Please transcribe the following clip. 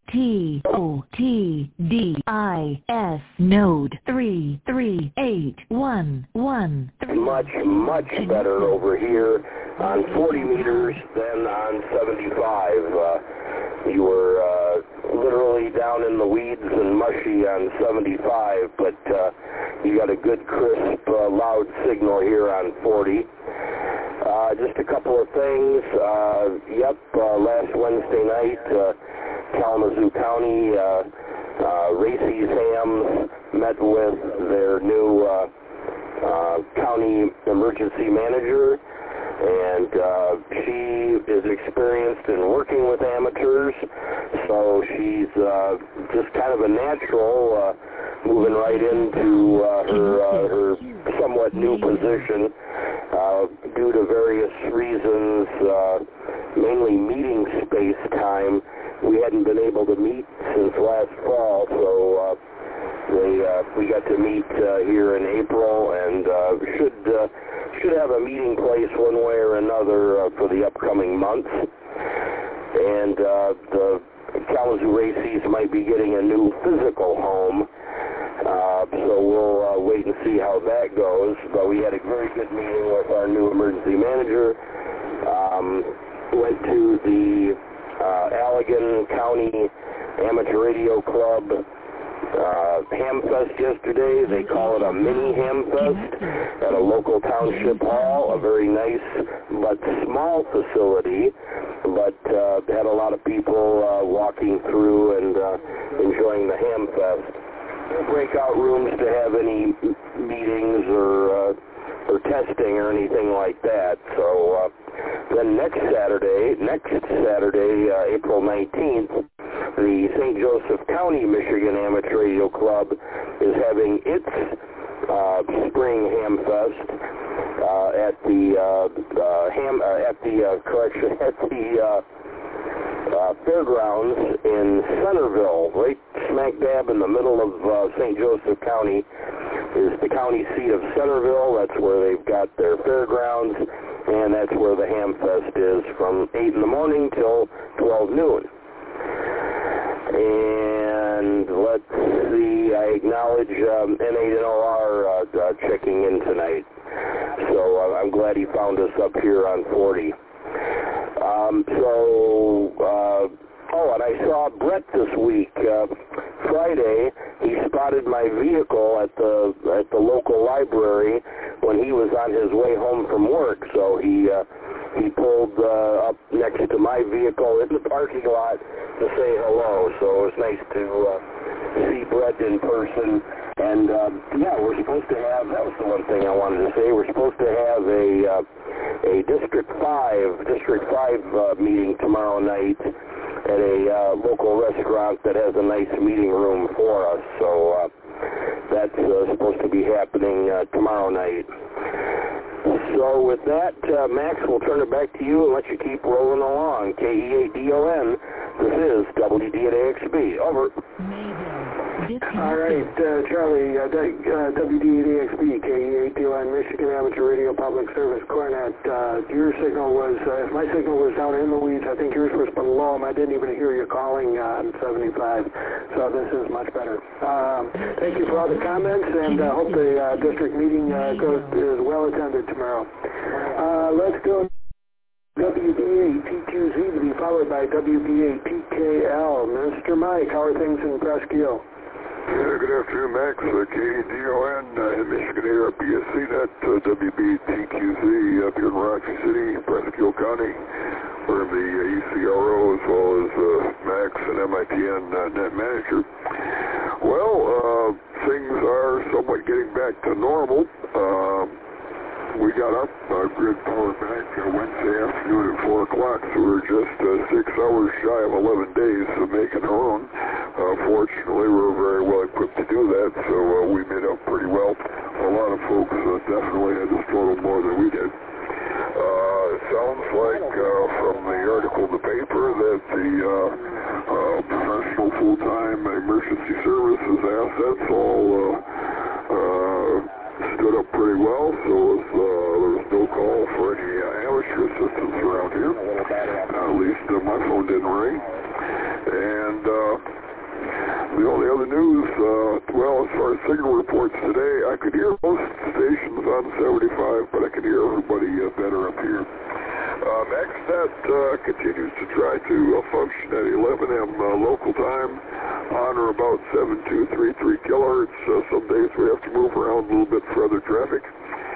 TOTDIS node 33811. Much better over here on 40 meters than on 75. You were literally down in the weeds and mushy on 75, but you got a good, crisp, loud signal here on 40. Just a couple of things. Last Wednesday night, Kalamazoo County Racey's Hams met with their new county emergency manager, and she is experienced in working with amateurs, so she's just kind of a natural, moving right into her somewhat new position due to various reasons, mainly meeting space time. We hadn't been able to meet since last fall, so we got to meet here in April, and should have a meeting place one way or another for the upcoming months. And the Kalamazoo Raceys might be getting a new physical home, so we'll wait and see how that goes. But we had a very good meeting with our new emergency manager. Went to the Allegan County Amateur Radio Club Hamfest yesterday. They call it a mini Hamfest at a local township hall, a very nice but small facility, but had a lot of people walking through and enjoying the Hamfest. No breakout rooms to have any meetings or testing or anything like that. So then next Saturday, April 19th, the St. Joseph County, Michigan Amateur Radio Club is having its spring Hamfest at the fairgrounds in Centerville, right smack dab in the middle of St. Joseph County is the county seat of Centerville. That's where they've got their fairgrounds, and that's where the Hamfest is from 8 in the morning till 12 noon. And let's see, I acknowledge N8NOR checking in tonight. So I'm glad he found us up here on 40. And I saw Brett this week. Friday, he spotted my vehicle at the local library when he was on his way home from work. So he pulled up next to my vehicle in the parking lot to say hello. So it was nice to see Brett in person. And we're supposed to have, that was the one thing I wanted to say, we're supposed to have a District 5 meeting tomorrow night at a local restaurant that has a nice meeting room for us. So that's supposed to be happening tomorrow night. So with that, Max, we'll turn it back to you and let you keep rolling along. KE8DON, this is WD8AXB. Over. All right, Charlie, WD8AXB, KE8DON, Michigan Amateur Radio Public Service, Coronet. Your signal was, if my signal was down in the weeds, I think yours was below them. I didn't even hear you calling on 75, so this is much better. Thank you for all the comments, and hope the district meeting is well attended tomorrow. Let's go. WB8TQZ to be followed by WB8PKL. Mr. Mike, how are things in Presque Isle? Yeah, good afternoon, Max. KDON in Michigan Air, BSC.net, WB8TQZ up here in Roxy City, Presque Isle County. We're the ECRO as well as Max and MITN net manager. Well, things are somewhat getting back to normal. We got up grid power back Wednesday afternoon at 4 o'clock, so we're just 6 hours shy of 11 days of making our own. Fortunately, we're very well equipped to do that, so we made up pretty well. A lot of folks definitely had to struggle more than we did. It sounds like from the article in the paper that the professional full-time emergency services assets all stood up pretty well, so there was no call for any amateur assistance around here. At least my phone didn't ring. And the only other news, well, as far as signal reports today, I could hear most stations on 75, but I could hear everybody better up here. MaxNet continues to try to function at 11 a.m. Local time on or about 7233 kilohertz. Some days we have to move around a little bit for other traffic.